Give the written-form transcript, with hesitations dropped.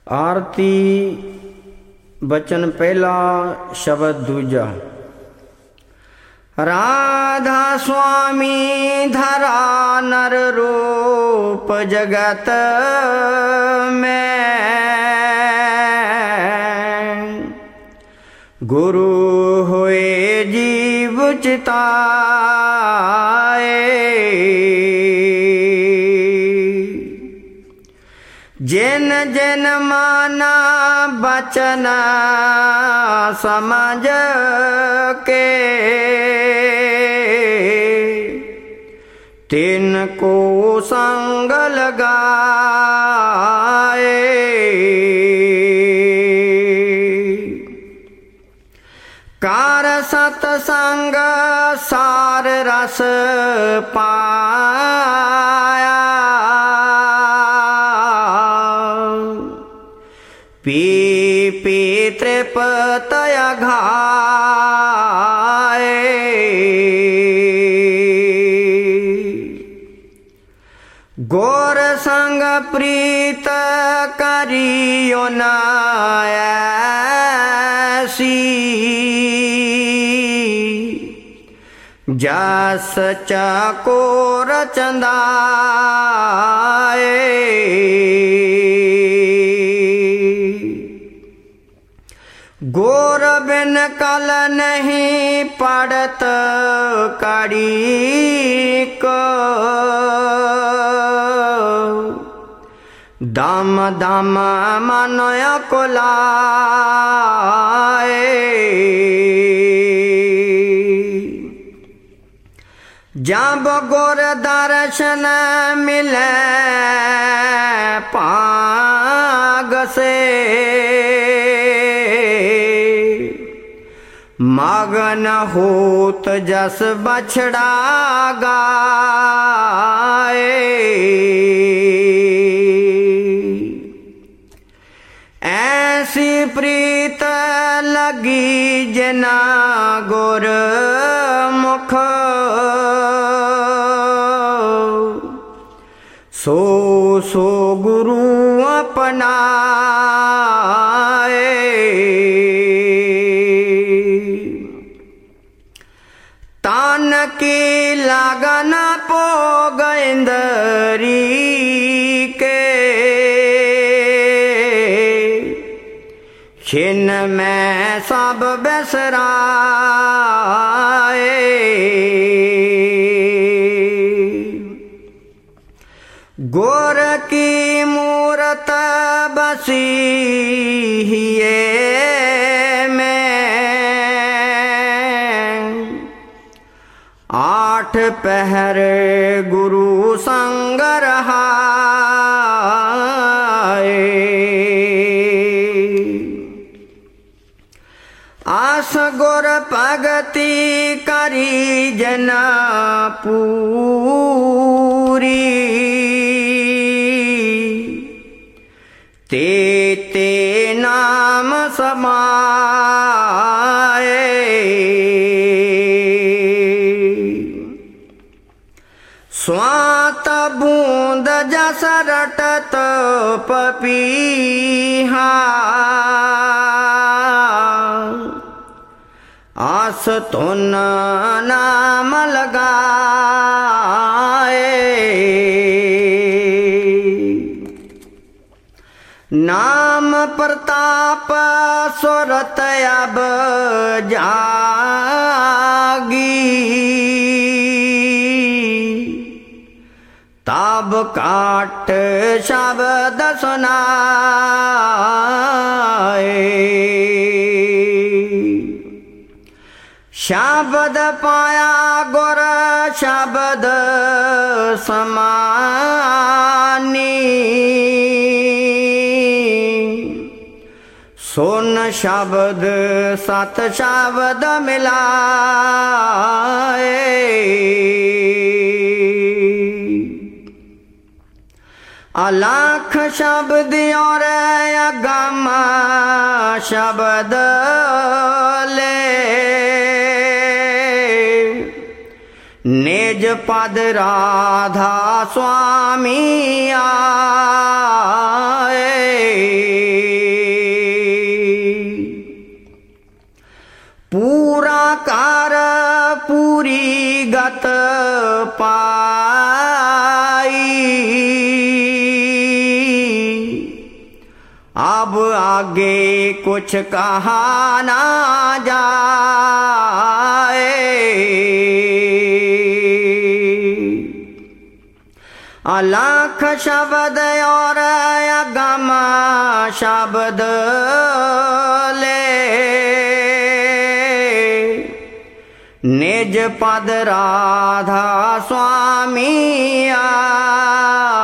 आरती बचन पहला शब्द दूजा। राधा स्वामी धरा नर रूप जगत में, गुरु हुए जीव चिताए। जिन जिन माना बचन समझ के, तिनको संग लगाए। कार सतसंग सार रस पाया, पी पी तृप्तय घाए। गोर संग प्रीत करियो न ऐसी, जस चकोर चंदाए। गोर बिन कल नहीं पड़त कड़ी को, दम दम मनय को लाए। जब गोर दर्शन मिले पाग से, मगन होत जस बछड़ा गाए। ऐसी प्रीत लगी जना गुर मुख, सो सो गुरु अपनाए। तान की लगन पोग इंदरी के, छिन में सब बिसराए। गोर की मूरत बसी हिये में, आठ पहर गुरु संग रहाए। आस गुर भगति करी जना पूरी, ते ते नाम समाए। स्वात बूंद जस रटत पपीहा, आस तो नाम लगाए। नाम प्रताप सुरत अब जागी, तब काट शब्द सुनाए। शब्द पाया गुर शब्द समानी, सुन शब्द सत शब्द मिलाए। अलख शब्द और अगम शब्द ले, निज पद राधा स्वामी आए। अब आगे कुछ कहा ना जाए। अलख शब्द और अगम शब्द ले, निज पद राधा स्वामी